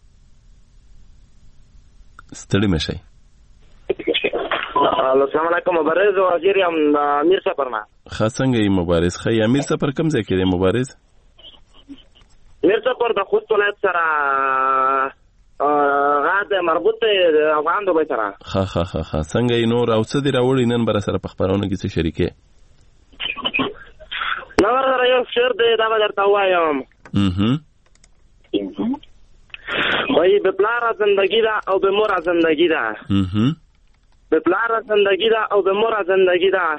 ستړي مه شئ. السلام علیکم. مبارز وزیر یم امیر سفر نه. ښه څنګه یې مبارز؟ ښه یې. امیر سفر کوم ځای کې دی مبارز؟ امیر سفر د خوست ولایت سره غاد مربوط دی افغان دوبۍ سره. ښه ښه ښه ښه څنګه یې نور او څه دې راوړي نن به راسره په خپرونه کې څه شریکې؟ نن سره یو شعر دی دا به درته ووایم. وایي به پلاره زندگی ده او به موره زندگی ده به پلاره زندگی ده او به موره زندگی ده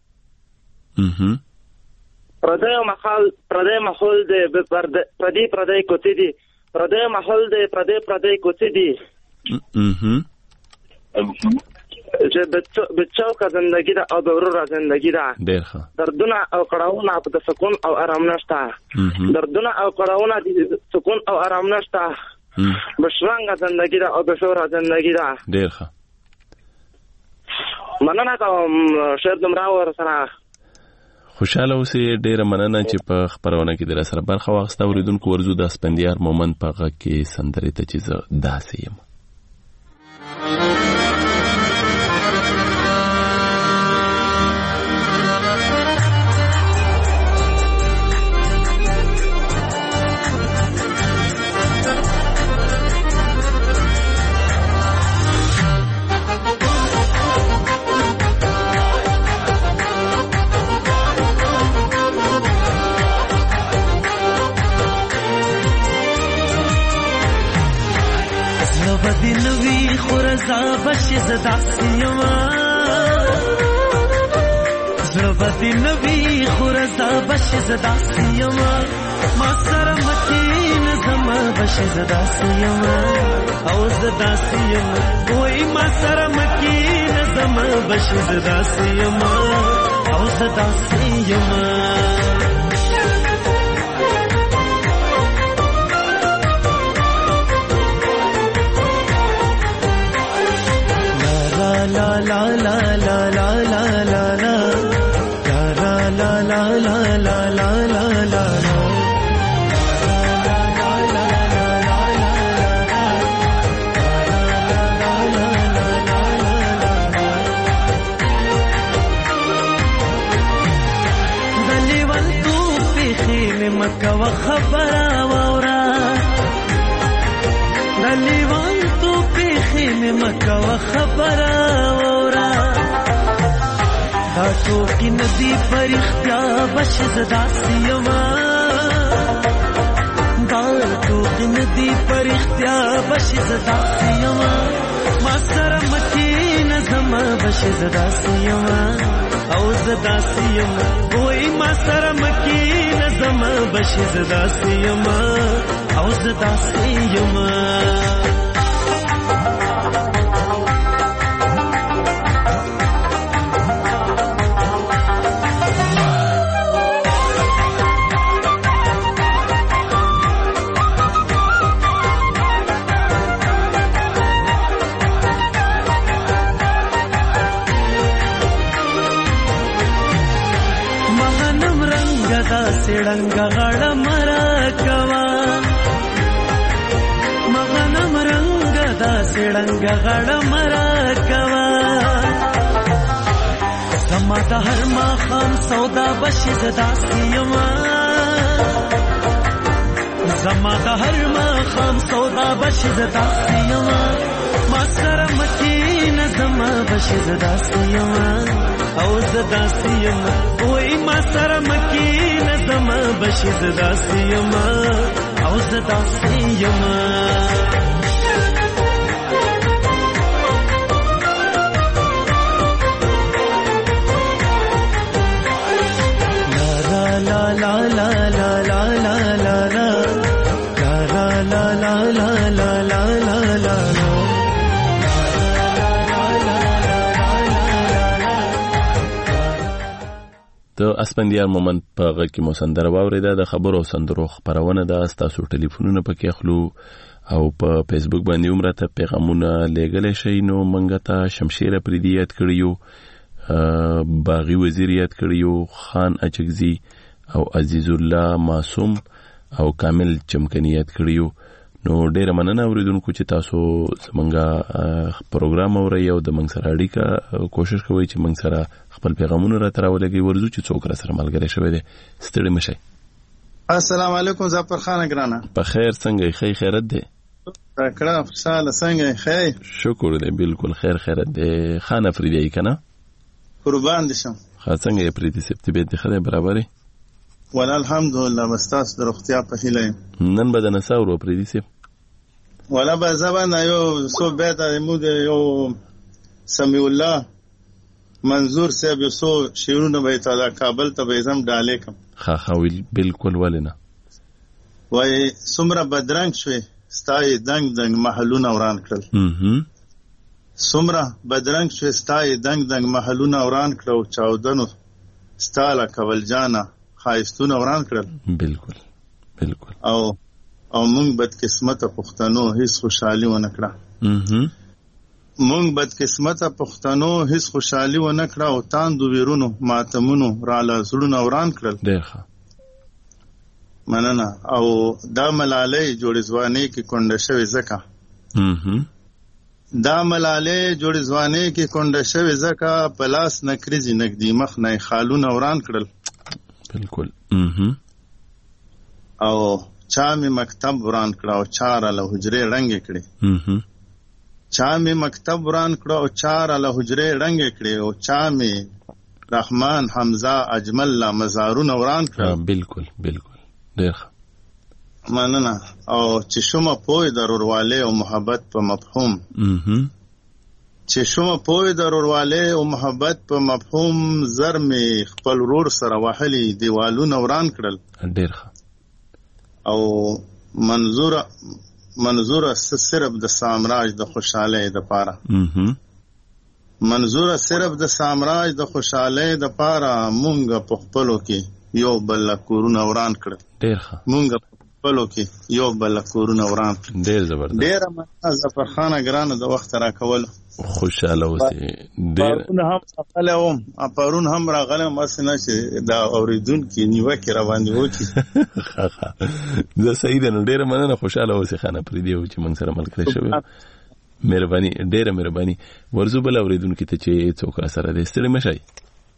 پردی محل پردی محل دی پردی پردی کوڅې دي پردی محل دی پردی پردی کوڅې دي چې به چوکه زندگی ده او به وروره زندگی ده. دردونه او کړاوونه د سکون او آرام نشته دردونه او کړاوونه د سکون او آرام نشته بشرنګه زندگی ده او بشوره زندگی ده. ډېر ښه مننه کوم شعر دومره ورسره خوشحاله اوسئ. ډېره مننه چې په خپرونه کې در سره برخه واخیسته. اورېدونکو ورځو د اسپندیار مومند په غږ کې سندرې ته چې زه داسې یم. بدنوی خورزا بشی زداسیما زړه بدنوی خورزا بشی زداسیما ما سره مکین زما بشی زداسیما او زداسیما وای ما سره مکین زما بشی زداسیما او زداسیما la la la la la la la la la la la la la la la la la دلی ول تو پیخین مکه و خبره وورا دلی ول تو پیخین مکه و خبره دا ټوکی ندی پر اختیار بش زداسیما دا ټوکی ندی پر اختیار بش زداسیما ما سره مکین زما بش زداسیما او زداسیما وای ما سره مکین زما بش زداسیما او زداسیما سړنګ غړ مرا کوا مغنم رنگ دا سړنګ غړ مرا کوا زما د هر ما خام سودا بشي زداسیما زما د هر ما خام سودا بشي زداسیما ما سره مکین زما بشي زداسیما او زداسیما وای ما سره مکین زما بشي زداسیما او زداسیما la la la la la la la la la la la la la la la la la la اسپندیار مومند په غږ کې مو سندره واورېده. د خبرو سندرو خبرونه ده. ستاسو ټلیفونونه پکې اخلو او په فیسبوک باندې هم راته پیغامونه لیږلی شئ. نو موږ ته شمشیر اپریدي یاد کړیو، باغي وزیر یاد کړیو، خان اچکزي او عزیز الله معصوم او کامل چمکني یاد کړیو. نو ډیره مننه اوریدونکو چې تاسو زمونږه پروګرام اورئ او د موږ سره اړیکه کوشش کوئ چې موږ سره خپل پیغامونه راته راولګئ. ورځو چې څوک را سره ملګری شوی دی. ستړي مه شئ. السلام علیکم ظفر خان ګرانه. په خیر څنګه یې؟ ښه خیرت دی؟ کړه خوشاله څنګه یې؟ ښه شکر دی بالکل خیر خیرت دی. خان افریدی یې که نه؟ قربان دي شم. ښه څنګه یې افریدي صاحب؟ طبیعت دې ښه دی برابر یې؟ ولا الحمدلله بس تاسو د روغتیا په هیله یم. نن به د نساور افریدي صاحب ولا به زبان یو سو بیت مو یو سمیع الله منظور صاحب یو سو شیرونه به تعالی کابل ته به زم ډالې کم. ها ها بالکل ولنه وای سمره بدرنګ شوي ستای دنګ دنګ محلونه وران کړل. هم سمره بدرنګ شوي ستای دنګ دنګ محلونه وران کړو. چاودنو ستاله کول جانا خایستونه وران کړل. بالکل بالکل او او مونږ بد قسمته پښتنو هیڅ خوشحالي ونه کړه. مونږ بد قسمته پښتنو هیڅ خوشحالي ونه کړه او تاندو ویرونو ماتمونو را لازړونه وران کړل. ډېر ښه مننه. او دا ملالۍ جوړې ځوانۍ کې کونډه شوې ځکه دا ملالۍ جوړې ځوانۍ کې کونډه شوې ځکه په لاس نکریزي نږدې مخ نه خالونه وران کړل. بالکل او چا می مکتب وران کړه او چار له حجرې رنګ کړي. چا می مکتب وران کړه او چار له حجرې رنګ کړي او چا می رحمان حمزه اجمل لا مزارونه وران کړه. بالکل بالکل ډېر مننه. او چې شومه پوی ضرورواله او محبت په مفهوم چې شومه پوی ضرورواله او محبت په مفهوم زر می خپل ورور سره وحلي دیوالونه وران کړل. ډېر او منظور منظور صرف د سامراج د خوشاله د پاره منظور صرف د سامراج د خوشاله د پاره مونږ په خپلو کې یو بل کورونه وران کړل. ډېر مونږ په خپلو کې یو بل کورونه وران. ډېر زبردست. ډېر مننه ظفر خان ګرانه د وخت را کول. خوشاله اوسئ. ډېر پرون هم راغلم پرون هم راغلم اسنه چې دا اوریدونکو نیوکه را باندې وکی. زه صحیح ده. نو ډېر مننه. خوشاله اوسئ خان افریدي او چې موږ سره ملګری شوی. مهرباني ډېره مهرباني. ورزو بل اوریدونکو ته چې څوک را سره دی. ستړي مه شئ.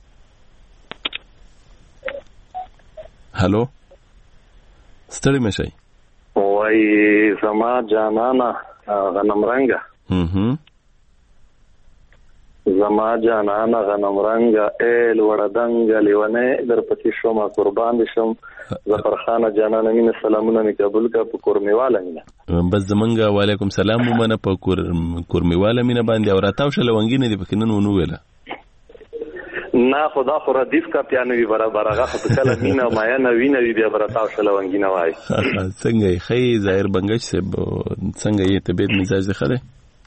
هلو ستړي مه شئ. وای زما جانانه غنم رنګه زما جانانه غنم رنګه ایل وړدنګه لیونه در پتی شوم قربان دي شم. ظفر خان جانانه مين سلامونه می قبول کا په کورمیواله مینه. بس زمونږه وعلیکم سلام ومنه په کورمیواله مینه باندې او راتاو شل ونګینه دی پکې نن ونو ویله نه خدا خو ردیف کا پیانوي برابر هغه په کله مینه ما نه وینه وی بیا برتاو شل ونګینه وای. څنګه یې خی ظاهر بنگش سے څنګه یې طبيعت مزاج خره؟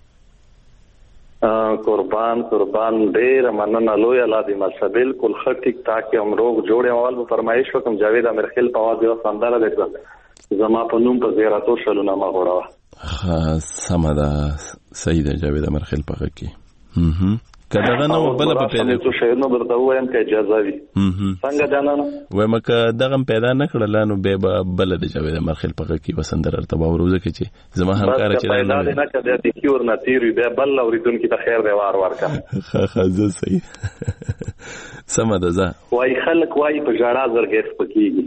قربان قربان ډېر مننه لوی الله دې مل بالکل خټیک تاکي هم روغ جوړه اول په فرمایش وکم جاوید امرخیل په واده او سندره لیکل زما په نوم په زیارتو شلونه ما غوړه. سمدا صحیح ده جاوید امرخیل په کې. هم کداغه نو بل په پیدا څه شي نو درته وایم که اجازه وي. څنګه جانانه وایم که دغه پیدا نکړل نو به بل د جاوید امرخیل په کې وسندر ارتبا وروزه کې چې زما همکار چې پیدا نه کړه د کیور نتیر به بل اوریدونکو ته خیر دی وار ورکا. خازه صحیح سمدا ز وای خلک وای په جړا زرګې سپکیږي.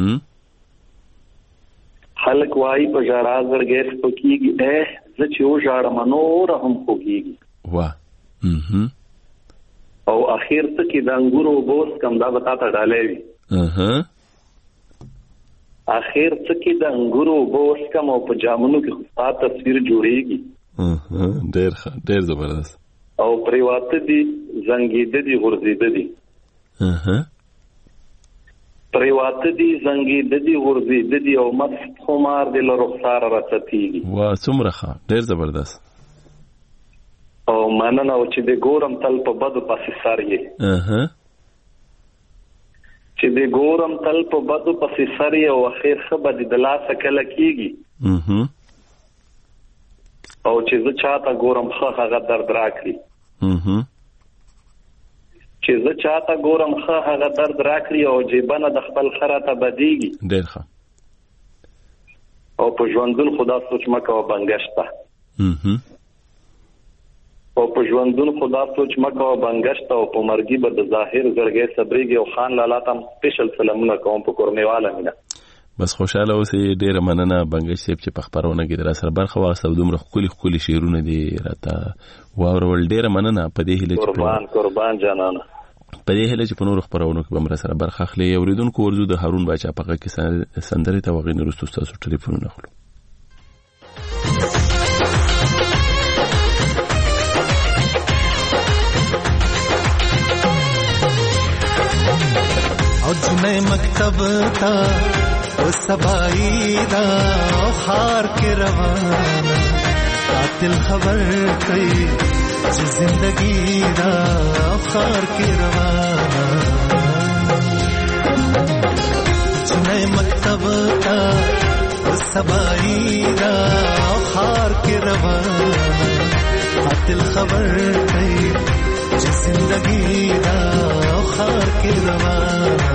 خلک وای په جړا زرګې سپکیږي اه زه چې و جړا منور هم خوږیږي. واه او اخیر ته کې د انګورو بوس کم دا بتا ته ډالې وي. اها اخیر ته کې د انګورو بوس کم او په جامونو کې خو تصویر جوړيږي. اها ډېر ډېر زبردست. او پریواته دي زنګیده دي غورځیده دي. اها پریواته دي زنګیده دي غورځیده دي او مست خمار دي له رخسار راځتيږي. وا څومره ښه ډېر زبردست. او مننه او چې د ګورم تل په بدو پاسې سر یې. اها چې د ګورم تل په بدو پسې سر یې او خیر ښه به د لاسه کله کېږي او چې زه چاته ګورم ښه هغه درد راکړي چې زه چاته ګورم ښه هغه درد راکړي او جیبنه د خپل خره ته بدېږي ډېر ښه او په ژوندون خدا سوچ مه کوه بنګشته او په ژوندون خدا سوچ مه کوه بنګشته او په مرګي به د ظاهر زړګی صبرېږي او خان لالا ته هم سپیشل سلامونه کوم په کورنیواله مینه بس خوشاله اوسې. ډېره مننه بنګش صاحب چې په خپرونه کې در سره برخه واخیسته او دومره ښکلي ښکلي شعرونه دې راته واورول. ډېره مننه په دې هیله چې قربان قربان جانانه په دې هیله چې په نورو خپرونو کې به هم راسره برخه اخلي. اورېدونکو ورځو د هارون باچا په غږ کې سندرې ته هغې نه وروسته ستاسو ټلیفونونه اخلو. او جنې مکتب تا او سبائی دا او خار کې روانه قاتل خبر کوي چې زندگی دا او خار کې روانه جنې مکتب تا او سبائی دا او خار کې روانه قاتل خبر کوي چې زندگی دا او خار کې روانه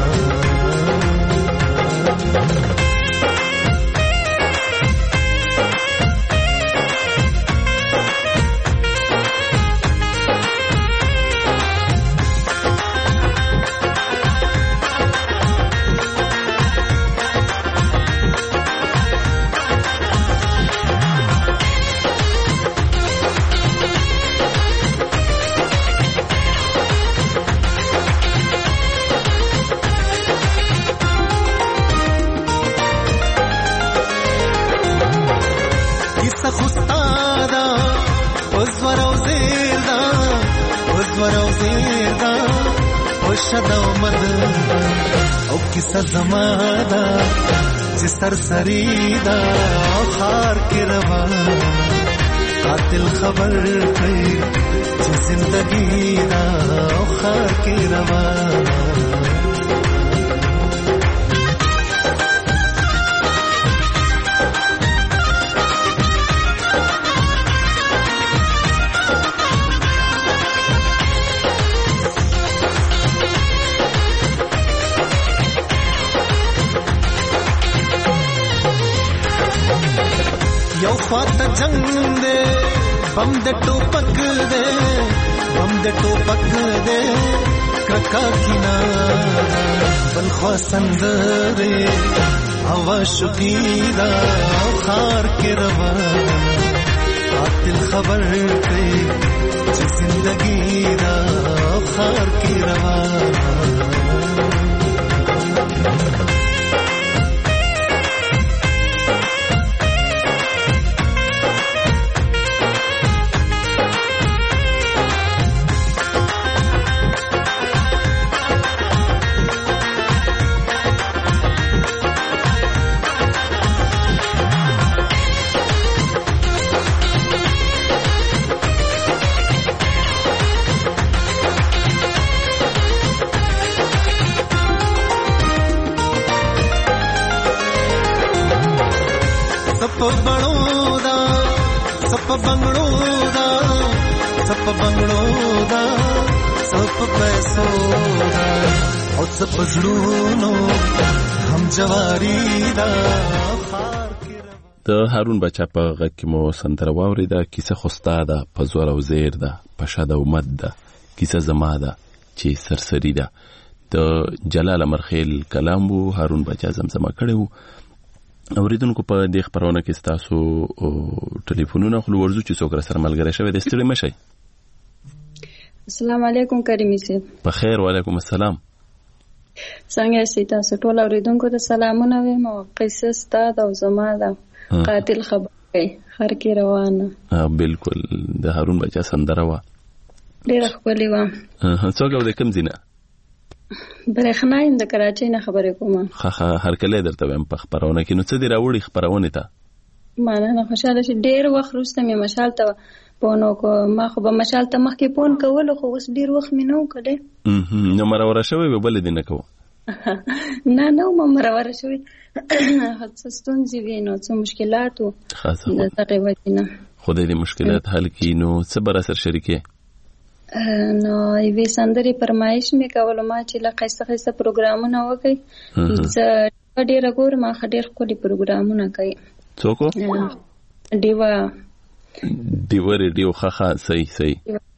او کیسه زمادا چې سرسری دا خار کې روان قاتل خبر کوي چې زندگی دا خار کې روان خواته جنگ دے بم دے ټوپک دے بم دے ټوپک دے کرکا کنارا بل خوا سندرے هوا شقیدا خار کې روان قاتل خبر کوي چې زندگی دا خار کې روان د هارون بچا په غږ کې مو سندره واورېده. کیسه خو ستا ده په زور او زیر ده په شد او مد ده کیسه زما ده چې سرسری ده. د جلال امرخیل کلام وو هارون بچا زمزمه کړی وو. اورېدونکو په دې خپرونه کې ستاسو ټلیفونونه خو ورځو چې څوک را سره ملګری شوی د ستړي مشئ. السلام علیکم کریمي صاحب. په خیر وعلیکم السلام. څنګه یې تاسو ټول اوریدونکو ته سلامونه وایم. او قصه ستاسو او زما ده قاتل خبر کوي خر کې روانه. بالکل د هارون بچا سندره وا ډېر ښکلې وا. څوک د کوم ځای نه؟ برېښنا یم د کراچۍ نه خبرې کوم. ښه ښه هر کله درته وایم په خپرونه کې. نو څه دې راوړي خپرونې ته؟ مننه خوشاله شي. ډېر وخت وروسته مې مشال ته پون وکړو. ما خو به مشال ته مخکې پون کولو خو اوس ډېر وخت مې نه و کړی. نو مرور شوی به بل دې نه کوو. نه نو ما مرور شوی څه ستونزې وي نو څه مشکلات وو خاصه د دغه وجې نه خدای دې مشکلات حل کړي. نو څه به راسره شریکې؟ نو یوې سندرې فرمایش مې کوله ما چې له ښایسته ښایسته پروګرامونه وکړي. زه ډېره ګورم هغه ډېر ښکلي پروګرامونه کوي. څوک و؟ ډیوه ډیوه ریډیو ښه ښه صحیح صحیح.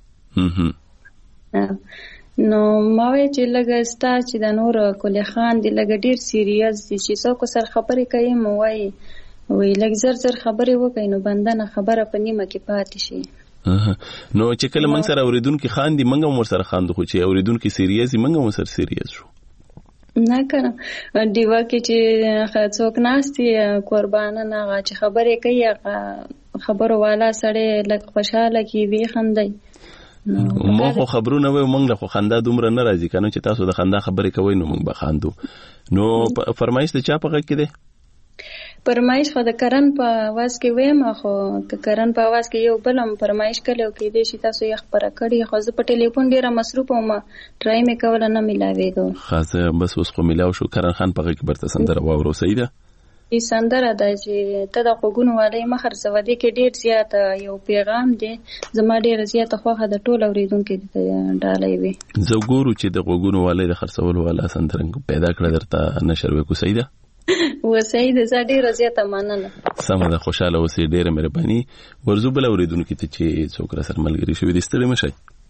نو ما وایي چې لږه ستا چې د نور کلی خان دی لږه ډېر سیریس دی چې څوک سره خبرې کوي مو وایي وایي لږ زر زر خبرې وکړي نو بنده نه خبره په نیمه کې پاتې شي. نو چې کله موږ سره اوریدونکي خان دي موږ هم ورسره خاندو خو چې اوریدونکي سیریس دي موږ هم ورسره سیریس شو. نه کنه ډیوه کې چې څوک ناستي قربانه نه هغه چې خبرې کوي هغه خبرو والا سړی لږ خوشحاله کي وي خندي. مو خو خبرونه وای موږ له خو خندا دومره نه راځي کنه چې تاسو د خندا خبرې کوئ نو موږ به خاندو. نو فرمایش ته چا پغه کې ده؟ فرمایش خو د کرن په आवाज کې وایم خو د کرن په आवाज کې یو بلم فرمایش کړو کې دې شي تاسو یې خبره کړی خو زه په ټلیفون ډیره مصروف وم ټرای مې کوله نه ملاويدو. خاصه بس اوس خو ملاو شو. کرن خان پغه کې برته سندره واورو صحیح ده؟ ای سندره د چې ته د خوګونو والي مخر سوادي کې ډیر زیات یو پیغام دی زما ډیر زیات خوخه د ټول اوریدونکو ته ډالۍ وي. زه ګورو چې د خوګونو والي د خرڅولو والا سندره پیدا کړ درته نشر وکړو صحیح ده؟ و سید زه ډیر زیات مننه. سمه ده خوشاله اوسې ډیره مهرباني. ورزو بل اوریدونکو ته چې څوک را سره ملګری شوی دي ستړي مشي.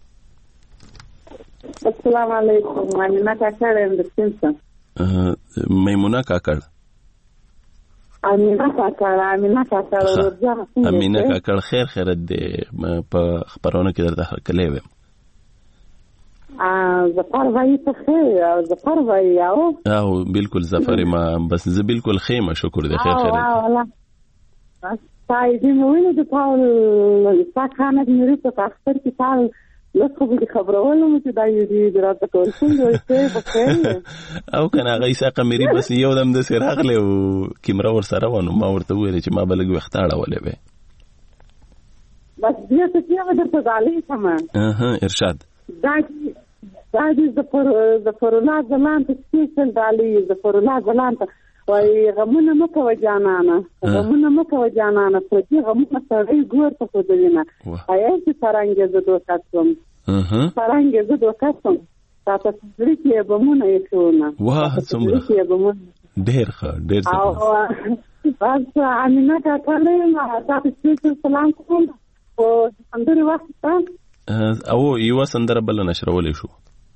السلام علیکم میمونه کاکړ ام د سیمسن. میمونه کاکړ امینا کاکړ امینا کاکړ ورځه امینا کاکړ خیر خیرت دې په خبرونه کې درته کلې وې. ظفر وای ته خیر ظفر وای او او بالکل ظفر ما بس زه بالکل خیمه شکر دې خیر خیرت. اه والله بس تای دې نو ویني د پاول ساکانه دې لري په اختر کې پاول لکه به خبرولم چې دا یې دراته کول څنګه وایي په خیر او کنه غیسه قمری بس یو دم د سراغله او کیمرا ور سره ونه ما ورته ویل چې ما بلګ وختاړه ولې به بس دې څه چې درته دالې سم اها ارشاد دا دا دې د پر د پرونا زمان ته سپیشل دالې د پرونا زمان ته وای غمونه مکه وجانانه غمونه مکه وجانانه په دې غمونه سره ګور ته خو دینه آیا چې څنګه زه دوه کاڅم اها څنګه زه دوه کاڅم تاسو دې کې به مونږ یې شونه واه څومره ډېر ښه ډېر ښه او بس امینا کا کله ما تاسو سپیشل سلام کوم او اندر وخت او یو سندره بل نشرولې شو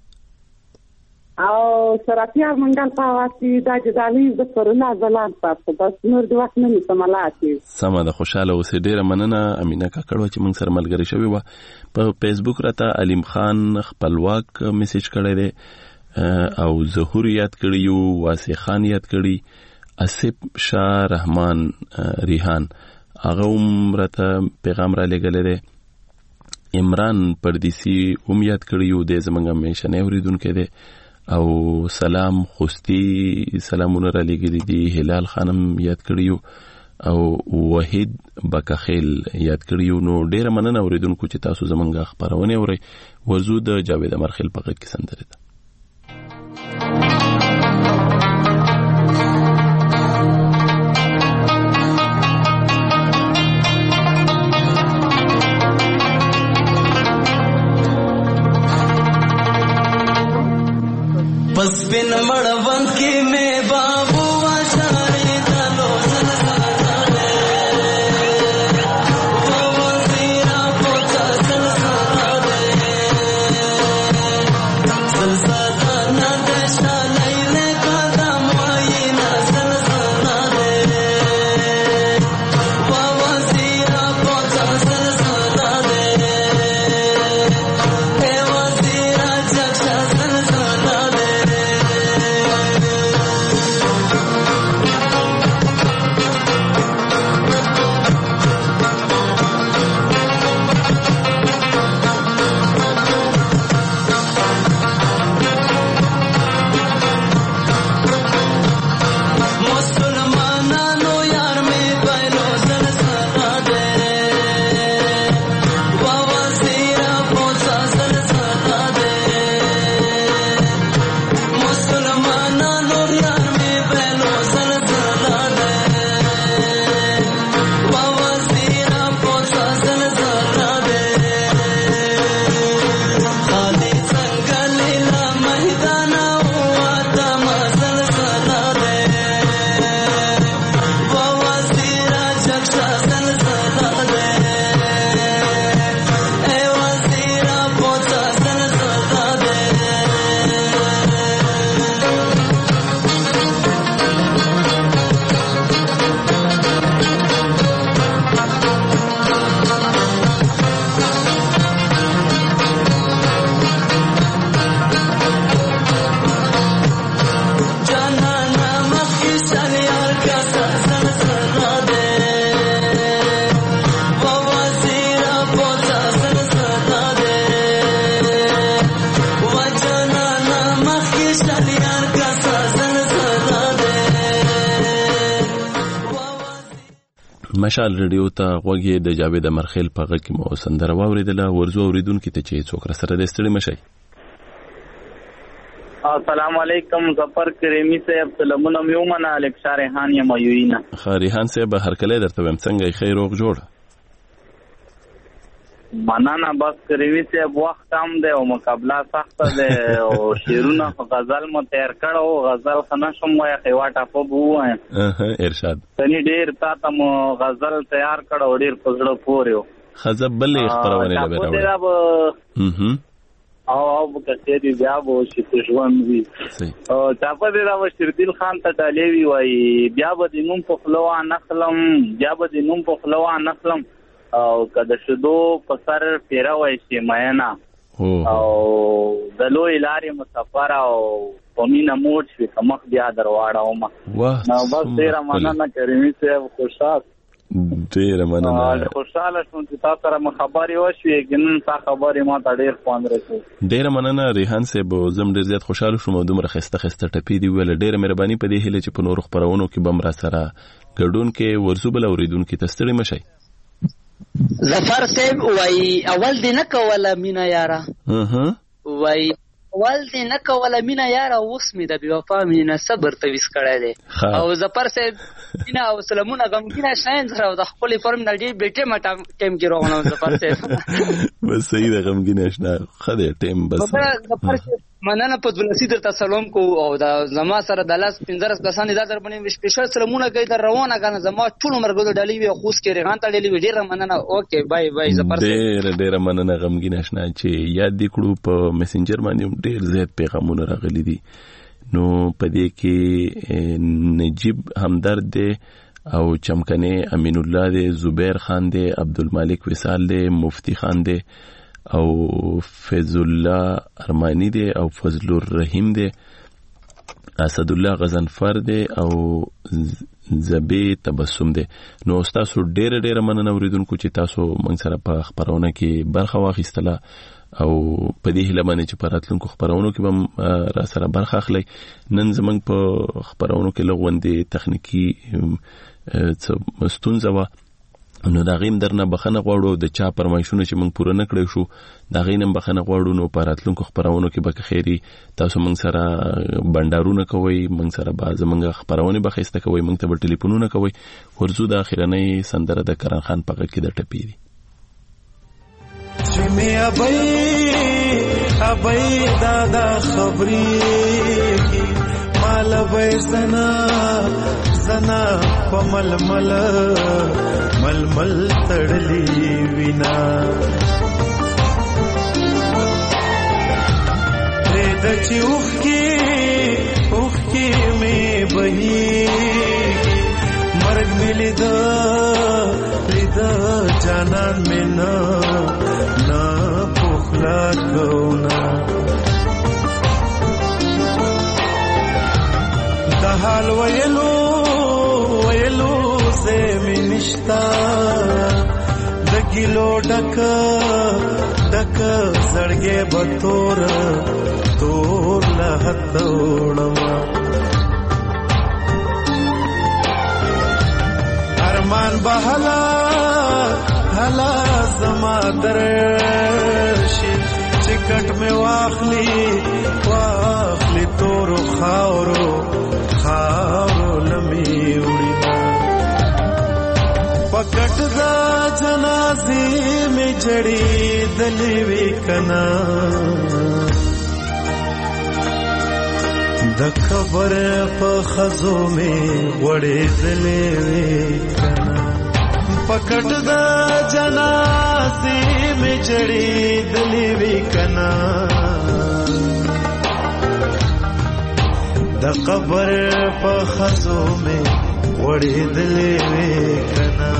او سراتیا منګل پاواسي د جدالي د کرونا ځلان پاتې بس نور د وخت نه سمالاتي. سمه ده خوشاله اوسې ډیره مننه امینا کاکړ چې موږ سره ملګری شوی و. په فیسبوک راته علیم خان خپلواک میسج کړی دی او ظهور یاد کړی یو واسع خان یاد کړی اسف شاه رحمان ریحان هغه هم راته پیغام را لګل دی. عمران پردیسی هم یاد کړی یو د زمنګ میشنه اوریدونکو دی او سلام خوستی سلامونه را لګیدي دي. هلال خانم یاد کړیو او وحید بکخیل یاد کړیو. نو ډیره مننه اوریدونکو چې تاسو زمونږ خبرونه اورئ. ورزو د جاوید امرخیل په غږ کې سندره ده. پس بن مړوند کې مې بابو واشارې دلو سلسله او وزیرا پوتا سلسله مشال ریډیو ته غوږی د جاوید مرخیل په غږ کې مو سندره واوریدله. ورزو اوریدونکو ته چې څوک سره د ستړي مشي. السلام علیکم ظفر کریمی صاحب، سلامونه میومنه. الکشا ریحان یم یوینا. ریحان صاحب هر کله درته ویم څنګه خیر او جوړ. مننه. بس کریمی صاحب وخت هم دی او مقابله سخته ده او شیرونه غزل مو تیار کړو. غزل خنه شم وای خواټه په بوه ارشاد تني ډیر تا ته مو غزل تیار کړو ډیر پزړه پورې خزب بلې خبرونه لبره او او کته دی بیا به چې ژوند وي او چاپه دی راو شیردل خان ته ډالېوي وای بیا به د نوم په خلوا نخلم بیا به د نوم په خلوا نخلم او کده شدو په سر پیرا وای شي مینا او د لوی لارې مسافر او پمینه موټ شي کمخ بیا درواړه ما نو بس ډیر مننه کریمی صاحب خوشحال ډیر مننه خوشاله شوم چې تاسو سره مخابري وشوي ګنن تا خبري ما ته ډیر خوند راکړ. ډیر مننه ریحان صاحب، زم ډیر زیات خوشاله شوم. دومره خسته خسته ټپې دی ویل ډیر مهرباني په دې هله چې په نور خبرونو کې بم را سره ګډون کې ورزو بل اوریدونکو ته ستړي مشي. ظفر صاحب وای اول دې نه کوله مینا یاره ها وای اول دې نه کوله مینا یاره اوس مې د بی وفا مینا صبر تویس کړی دی. او ظفر صاحب مینا او سلامونه غمګینه شاین سره د خپل فرم نه دی بیٹه مټا ټیم کې روغنه ظفر صاحب بس صحیح ده غمګینه شنه خدای ټیم بس ظفر صاحب مننه په دولسی درته سلام کو او دا زما سره د لاس پنځه کسان دا در باندې سپیشل سلامونه کوي در روانه غنه زما ټول مرګو ډالي وي خوش کې ریغان ته ډالي وي ډیر مننه. اوکې بای بای ظفر ډیر ډیر مننه غمګینه شنه چې یاد دې کړو په میسنجر باندې ډیر زیات پیغامونه راغلي دي. نو په دې کې نجیب همدرد دی او چمکنه امین الله دی، زبیر خان دی، عبدالمالک وصال دی، مفتی خان دی او فیض الله ارمانی دی او فضل الرحیم دی، اسد الله غزنفر دی او زبی تبسم دی. نو تاسو ډیر ډیر مننه اوریدونکو چې تاسو موږ سره په خبرونه کې برخه واخیستله او په دې هیله باندې چې په راتلونکو خبرونو کې به را سره برخه اخلي. نن زموږ په خبرونو کې لغوندې تخنیکی ستونزه وه، نو دا غیم درنه بخنه غواړو د چا پرمایشونه چې موږ پوره نه کړی شو دا غینم بخنه غواړو. نو په راتلونکو خبرونو کې به خیری تاسو موږ سره بندارونه کوي، موږ سره به زموږ خبرونه به خسته کوي، موږ ته به ټلیفونونه کوي. ورزو د اخرنۍ سندره د کرن خان په غږ کې د ټپې دي. چې مې ابي ابي دادا خبري مال به زنا زنا پمل مل مل مل تړلی وینا رید چې اوخ کې اوخ کې مې بهي مرګ مې لیدا لیدا جانان مې نه نه پوخلا کونا د حال ویلو ویلو زمي نشتا د ګلو ډک ډک زړګې بتور تور له هتوړما ارمان بهلا هلا زما درشي چکټ میں واخلی واخلی تور خاورو خاورو لمی وړینا پکټ دا جنازې می جړې دلې وی کنا د خبر په خزو می وړې دلې وی کنا پکټ دا جنازې می جړې دلې وی کنا د قبر په خزو می وړې دلې وی کنا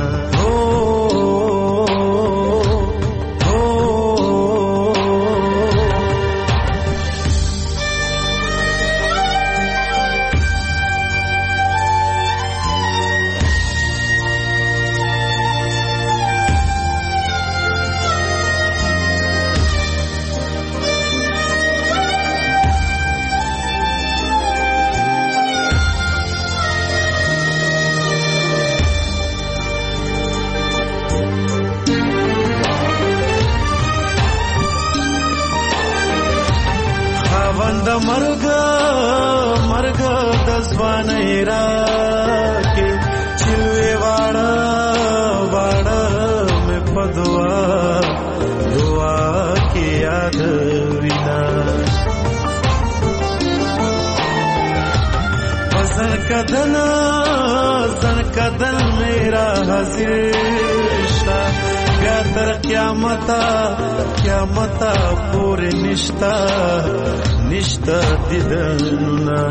زمانه را کې چلوي واړه واړه مې په دعا دعا کې یاد وینا زر کدن زر کدن میرا حاضر شتا بیا تر قیامتا قیامتا پوری نشتا نشتا دیدننا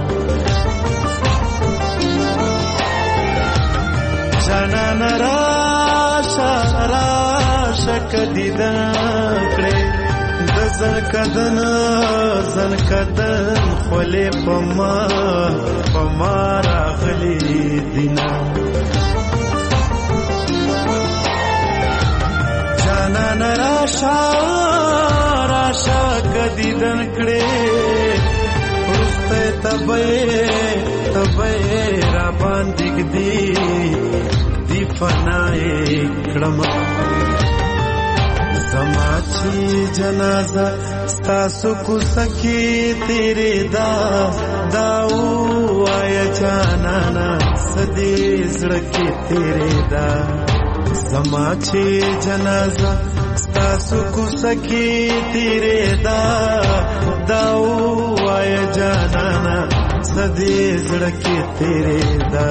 جانان راشا راشا کدیدن کڑی زن کدن زن کدن خولی پما پما راغلی دینا جانان راشا راشا کدیدن کڑی رسته تبای تبای را باندگ دی دی فنائی کڑم زماچی جنازہ ستاسو کو سکی تیرے دا داو آیا جانانا سدی زڑکی تیرے دا زماچی جنازہ ستاسو کو سکی تیرے دا داو آیا جانانا سدی زڑکی تیرے دا